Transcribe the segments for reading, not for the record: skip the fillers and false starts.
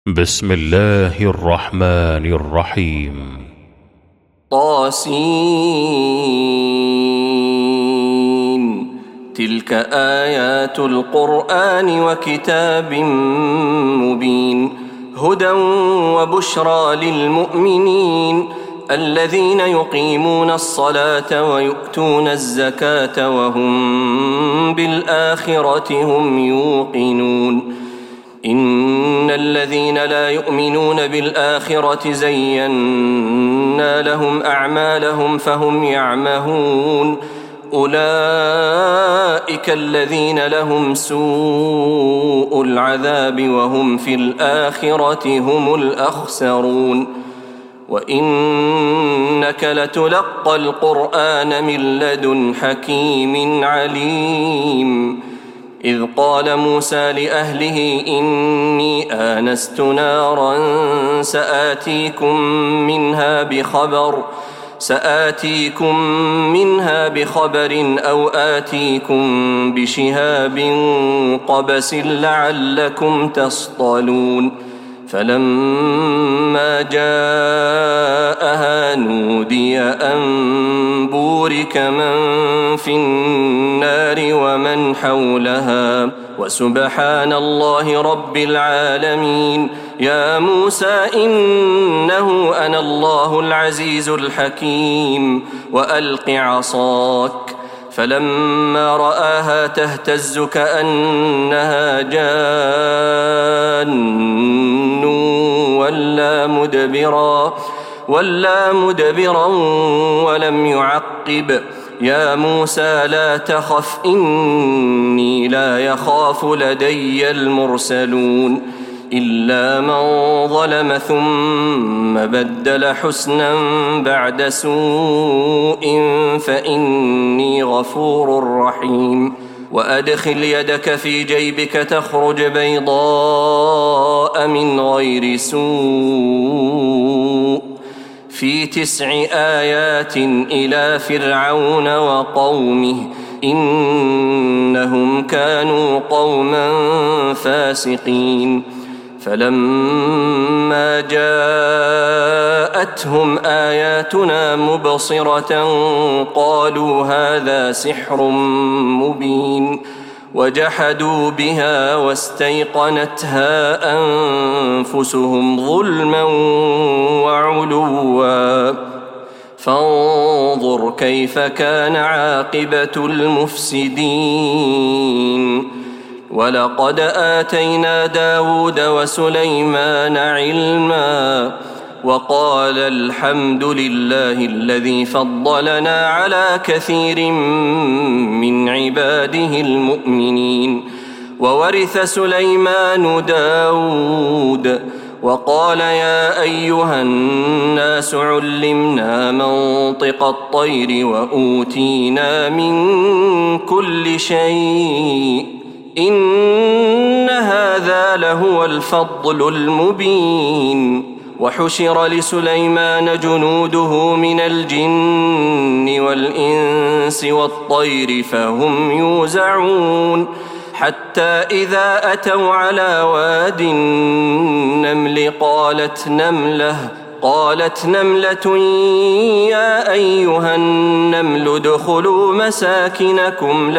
بسم الله الرحمن الرحيم. طاسين. تلك آيات القرآن وكتاب مبين، هدى وبشرى للمؤمنين الذين يقيمون الصلاة ويؤتون الزكاة وهم بالآخرة هم يوقنون. إن الذين لا يؤمنون بالآخرة زينا لهم أعمالهم فهم يعمهون، أولئك الذين لهم سوء العذاب وهم في الآخرة هم الأخسرون. وإنك لتلقى القرآن من لدن حكيم عليم. إذ قال موسى لأهله إني آنست نارا سآتيكم منها بخبر أو آتيكم بشهاب قبس لعلكم تصطلون. فلما جاءها نودي أن بورك من في النار ومن حولها وسبحان الله رب العالمين. يا موسى إنه أنا الله العزيز الحكيم وألق عصاك. فلما رآها تهتز كأنها جان ولا مدبرا ولم يعقب. يا موسى لا تخف إني لا يخاف لدي المرسلون. إلا من ظلم ثم بدل حسنا بعد سوء فإني غفور رحيم. وأدخل يدك في جيبك تخرج بيضاء من غير سوء في 9 آيات إلى فرعون وقومه إنهم كانوا قوما فاسقين. فلما جاءتهم آياتنا مبصرة قالوا هذا سحر مبين، وجحدوا بها واستيقنتها أنفسهم ظلما وعلوا. فانظر كيف كان عاقبة المفسدين. ولقد آتينا داود وسليمان علما وقال الحمد لله الذي فضلنا على كثير من عباده المؤمنين. وورث سليمان داود وقال يا أيها الناس علمنا منطق الطير وأوتينا من كل شيء إن هذا لهو الفضل المبين. وحشر لسليمان جنوده من الجن والإنس والطير فهم يوزعون. حتى إذا أتوا على واد النمل قالت نملة يا أيها النمل ادخلوا مساكنكم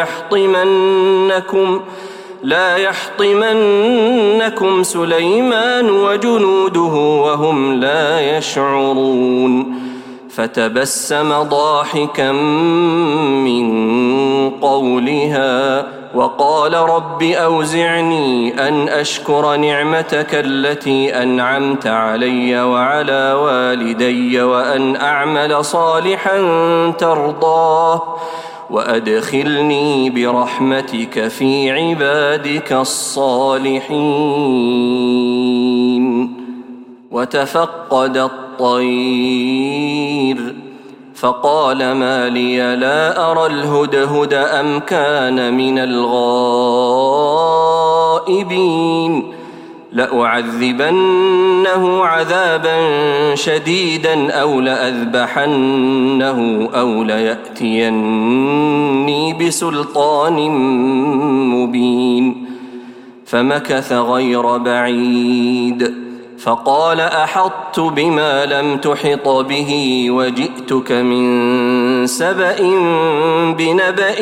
لا يحطمنكم سليمان وجنوده وهم لا يشعرون. فتبسم ضاحكا من قولها وقال رب أوزعني أن أشكر نعمتك التي أنعمت علي وعلى والدي وأن أعمل صالحا ترضاه وأدخلني برحمتك في عبادك الصالحين. وتفقد الطير فقال ما لي لا أرى الهدهد أم كان من الغائبين. لأعذبنه عذابا شديدا أو لأذبحنه أو ليأتيني بسلطان مبين. فمكث غير بعيد فقال أحطت بما لم تحط به وجئتك من سبأ بنبأ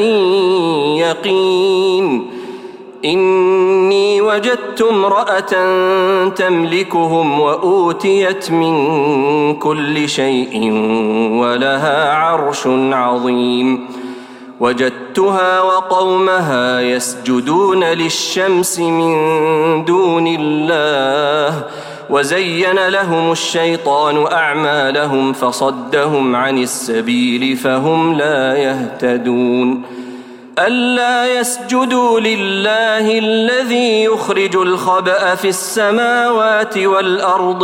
يقين إني وجدت امرأة تملكهم وأوتيت من كل شيء ولها عرش عظيم وجدتها وقومها يسجدون للشمس من دون الله وزين لهم الشيطان أعمالهم فصدهم عن السبيل فهم لا يهتدون ألا يسجدوا لله الذي يخرج الخبأ في السماوات والأرض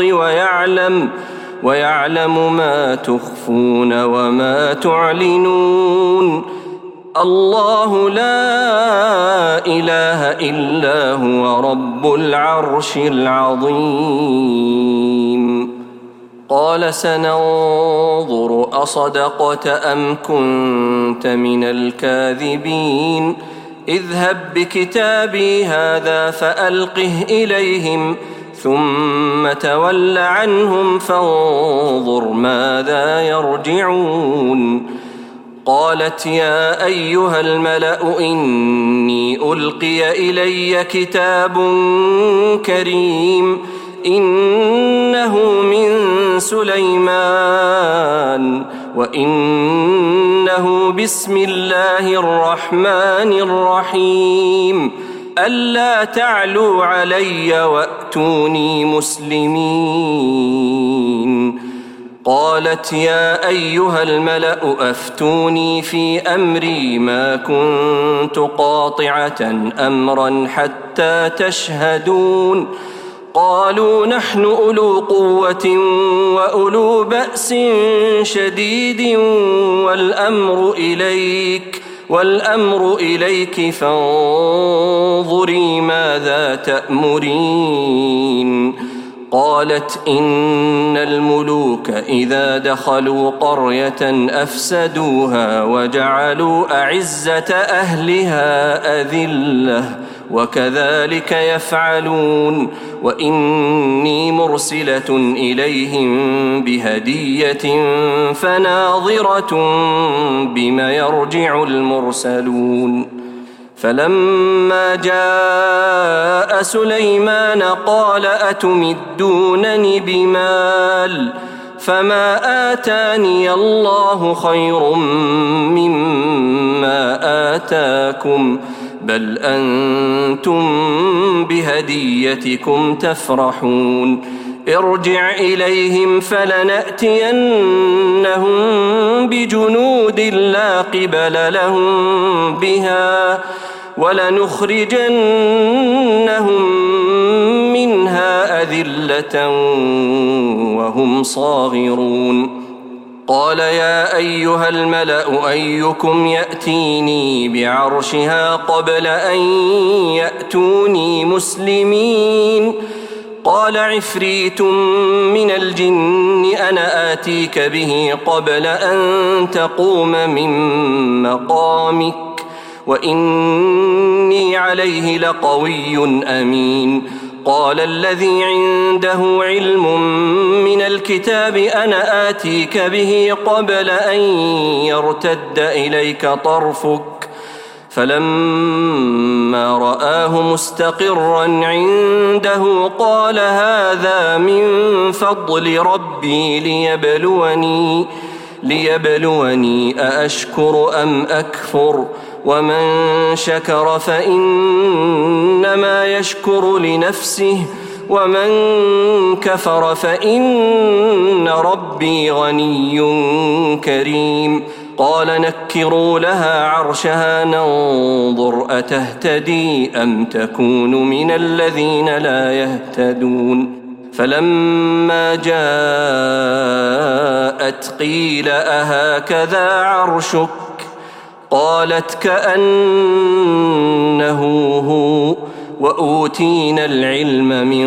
ويعلم ما تخفون وما تعلنون الله لا إله إلا هو رب العرش العظيم قال سننظر أصدقت أم كنت من الكاذبين اذهب بكتابي هذا فألقه إليهم ثم تول عنهم فانظر ماذا يرجعون قالت يا أيها الملأ إني ألقي إلي كتاب كريم إنه من سليمان وإنه بسم الله الرحمن الرحيم ألا تعلوا علي وأتوني مسلمين قالت يا أيها الملأ أفتوني في أمري ما كنت قاطعة أمرا حتى تشهدون قالوا نحن أولو قوة وأولو بأس شديد والأمر إليك فانظري ماذا تأمرين قالت إن الملوك إذا دخلوا قرية أفسدوها وجعلوا أعزة أهلها أذلة وكذلك يفعلون وإني مرسلة إليهم بهدية فناظرة بما يرجع المرسلون فلما جاء سليمان قال أتمدونني بمال فما آتاني الله خير مما آتاكم بل أنتم بهديتكم تفرحون ارجع إليهم فلنأتينهم بجنود لا قبل لهم بها ولنخرجنهم منها أذلة وهم صاغرون قال يا أيها الملأ أيكم يأتيني بعرشها قبل أن يأتوني مسلمين قال عفريت من الجن أنا آتيك به قبل أن تقوم من مقامك وإني عليه لقوي أمين قال الذي عنده علم من الكتاب أنا آتيك به قبل أن يرتد إليك طرفك فلما رآه مستقرا عنده قال هذا من فضل ربي ليبلوني أأشكر أم أكفر ومن شكر فإنما يشكر لنفسه ومن كفر فإن ربي غني كريم قال نكروا لها عرشها ننظر أتهتدي أم تكون من الذين لا يهتدون فلما جاءت قيل أهكذا عرشك قالت كأنه هو وأوتينا العلم من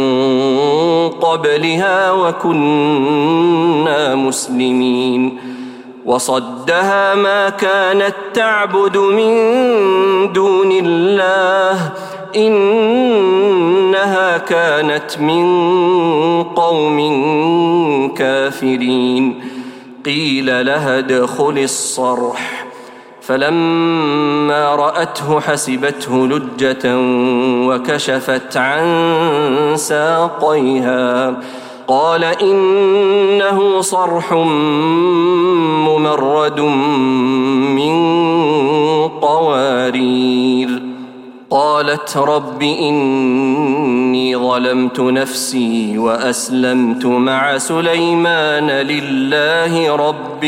قبلها وكنا مسلمين وصدها ما كانت تعبد من دون الله إنها كانت من قوم كافرين. قيل لها ادخل الصرح، فلما رأته حسبته لجة وكشفت عن ساقيها. قال إنه صرح ممرد من قوارير. قالت رب إني ظلمت نفسي وأسلمت مع سليمان لله رب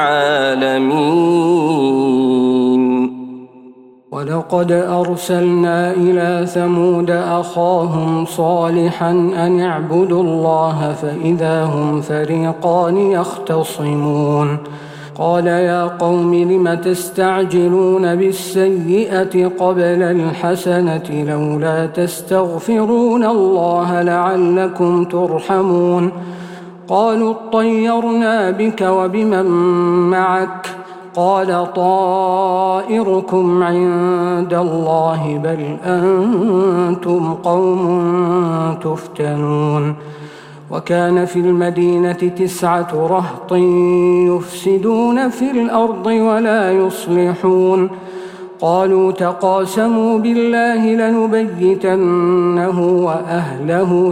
العالمين. ولقد أرسلنا إلى ثمود أخاهم صالحا أن اعبدوا الله فإذا هم فريقان يختصمون. قال يا قوم لم تستعجلون بالسيئة قبل الحسنة لولا تستغفرون الله لعلكم ترحمون. قالوا اطيرنا بك وبمن معك. قال طائركم عند الله بل أنتم قوم تفتنون. وكان في المدينة 9 رهط يفسدون في الأرض ولا يصلحون. قالوا تقاسموا بالله لنبيتنه وأهله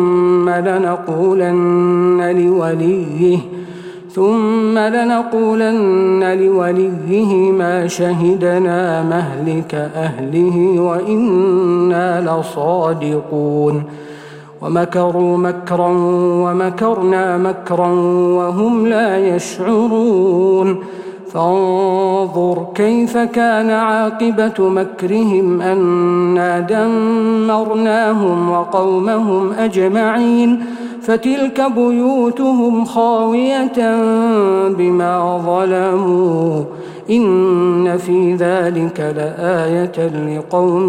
ثم لنقولن لوليه ما شهدنا مهلك أهله وإنا لصادقون. ومكروا مكرا ومكرنا مكرا وهم لا يشعرون. فانظر كيف كان عاقبة مكرهم أنا دمرناهم وقومهم أجمعين. فتلك بيوتهم خاوية بما ظلموا إن في ذلك لآية لقوم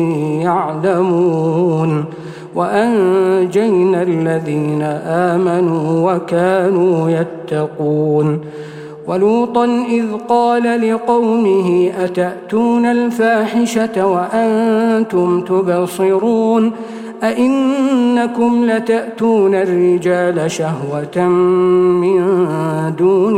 يعلمون. وأنجينا الذين آمنوا وكانوا يتقون. ولوطا إذ قال لقومه أتأتون الفاحشة وأنتم تبصرون أئنكم لتأتون الرجال شهوة من دون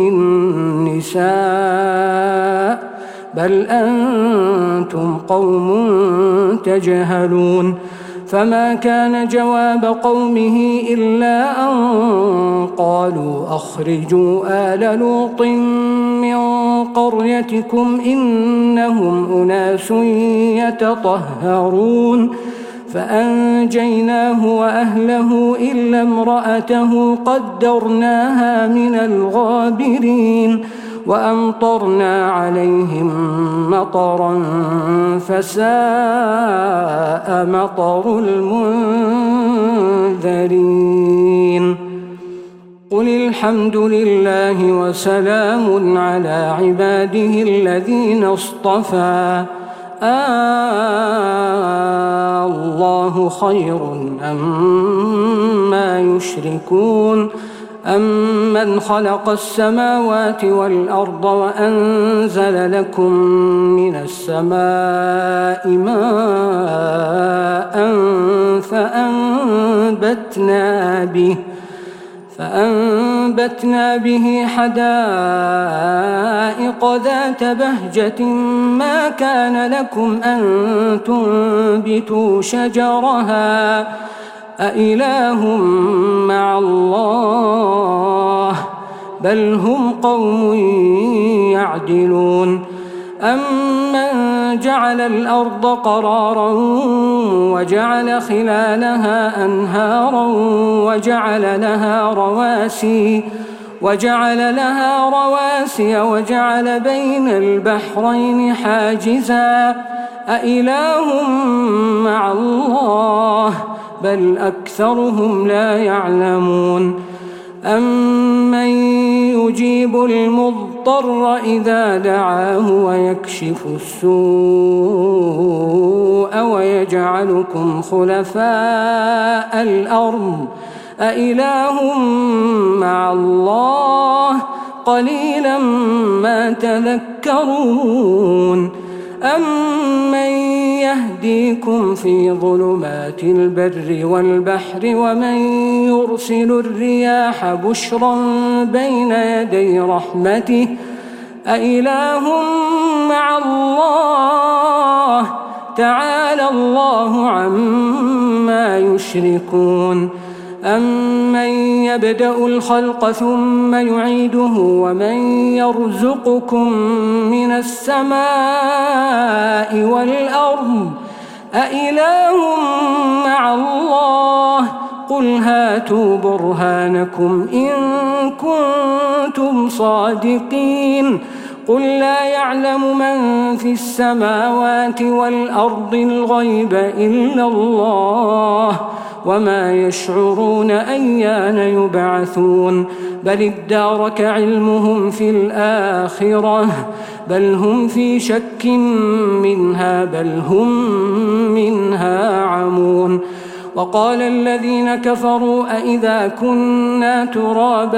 النساء بل أنتم قوم تجهلون. فما كان جواب قومه إلا أن قالوا أخرجوا آل لوط من قريتكم إنهم أناس يتطهرون. فأنجيناه وأهله إلا امرأته قدرناها من الغابرين. وأمطرنا عليهم مطرا فساء مطر المنذرين. قل الحمد لله وسلام على عباده الذين اصطفى الله خير أما يشركون. أمن خلق السماوات والأرض وأنزل لكم من السماء ماء فأنبتنا به حدائق ذات بهجة ما كان لكم أن تنبتوا شجرها أإله مع الله بل هم قوم يعدلون. أمن جعل الأرض قرارا وجعل خلالها أنهارا وجعل لها رواسي وجعل بين البحرين حاجزا أإله مع الله بل أكثرهم لا يعلمون. أمن يجيب المضطر إذا دعاه ويكشف السوء ويجعلكم خلفاء الأرض أإله مع الله قليلا ما تذكرون. أمن يهديكم في ظلمات البر والبحر ومن يرسل الرياح بشرا بين يدي رحمته أإله مع الله تعالى الله عما يشركون أمن يبدأ الخلق ثم يعيده ومن يرزقكم من السماء والأرض أإله مع الله قل هاتوا برهانكم إن كنتم صادقين قل لا يعلم من في السماوات والأرض الغيب إلا الله وما يشعرون أيان يبعثون بل ادارك علمهم في الآخرة بل هم في شك منها بل هم منها عمون وقال الذين كفروا أئذا كنا ترابا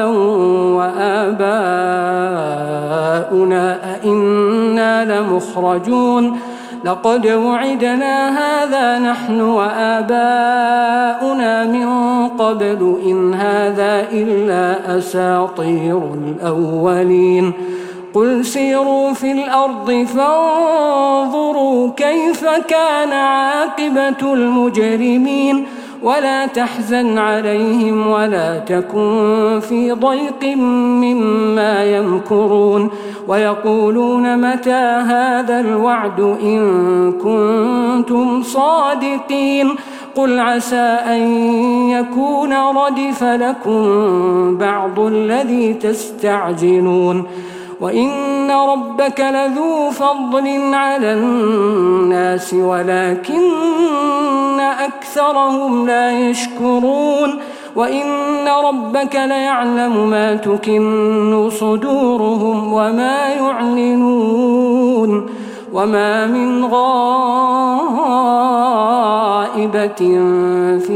وآباؤنا أئنا لمخرجون لقد وعدنا هذا نحن وآباؤنا من قبل إن هذا إلا أساطير الأولين قل سيروا في الأرض فانظروا كيف كان عاقبة المجرمين ولا تحزن عليهم ولا تكن في ضيق مما يمكرون ويقولون متى هذا الوعد إن كنتم صادقين قل عسى أن يكون ردف لكم بعض الذي تستعجلون وإن ربك لذو فضل على الناس ولكن أكثرهم لا يشكرون وإن ربك ليعلم ما تكن صدورهم وما يعلنون وما من غائبة في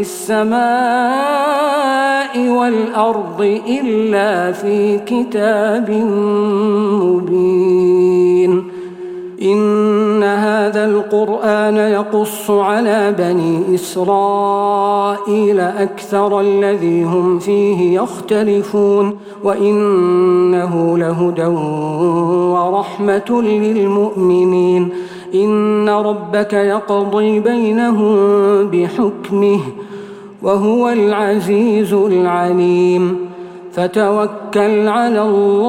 السماء والأرض إلا في كتاب مبين إن هذا القرآن يقص على بني إسرائيل أكثر الذي هم فيه يختلفون وإنه لهدى ورحمة للمؤمنين إن ربك يقضي بينهم بحكمه وهو العزيز العليم فتوكل على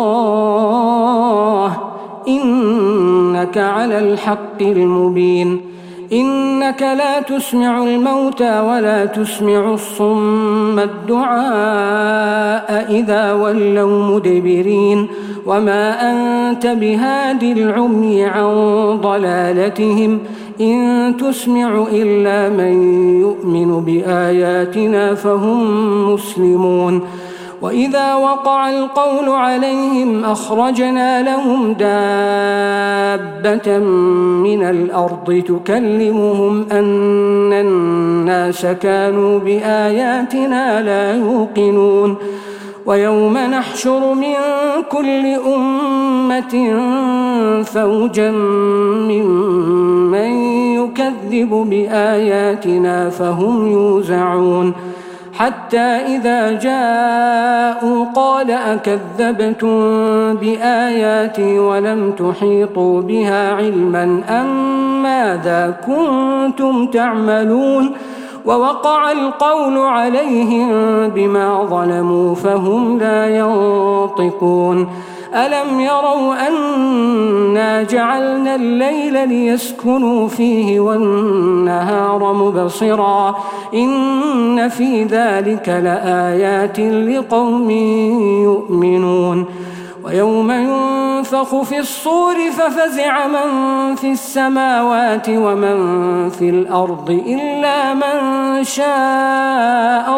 الله إنك على الحق المبين إنك لا تسمع الموتى ولا تسمع الصم الدعاء إذا ولوا مدبرين وما أنت بهاد العمي عن ضلالتهم إن تسمع إلا من يؤمن بآياتنا فهم مسلمون وإذا وقع القول عليهم أخرجنا لهم دابة من الأرض تكلمهم أن الناس كانوا بآياتنا لا يوقنون ويوم نحشر من كل أمة فوجا ممن يكذب بآياتنا فهم يوزعون حتى إذا جاءوا قال أكذبتم بآياتي ولم تحيطوا بها علما أم ماذا كنتم تعملون ووقع القول عليهم بما ظلموا فهم لا ينطقون ألم يروا أنا جعلنا الليل ليسكنوا فيه والنهار مبصرا إن في ذلك لآيات لقوم يؤمنون ويوم ينفخ في الصور ففزع من في السماوات ومن في الأرض إلا من شاء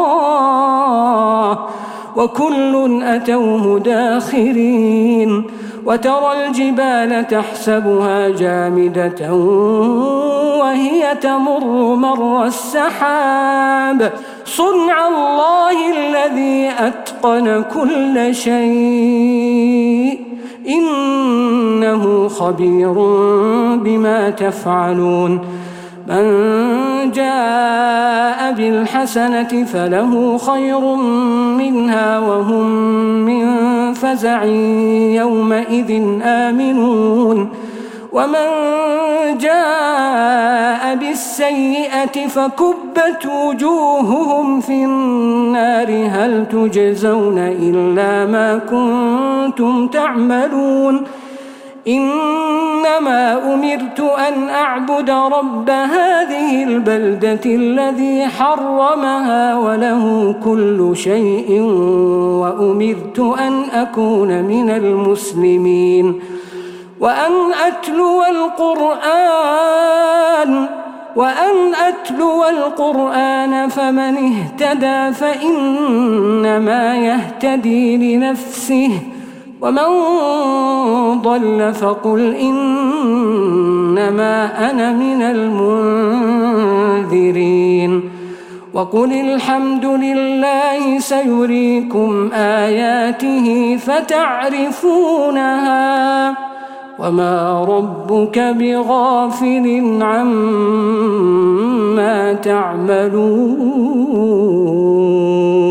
الله وكل أتوه داخرين وترى الجبال تحسبها جامدة وهي تمر مر السحاب صنع الله الذي أتقن كل شيء إنه خبير بما تفعلون من جاء بالحسنة فله خير منها وهم من فزع يومئذ آمنون ومن جاء بالسيئة فكبت وجوههم في النار هل تجزون إلا ما كنتم تعملون إنما أمرت أن أعبد رب هذه البلدة الذي حرمها وله كل شيء وأمرت أن أكون من المسلمين وأن أتلو القرآن فمن اهتدى فإنما يهتدي لنفسه ومن ضل فقل إنما أنا من المنذرين وقل الحمد لله سيريكم آياته فتعرفونها وما ربك بغافل عما تعملون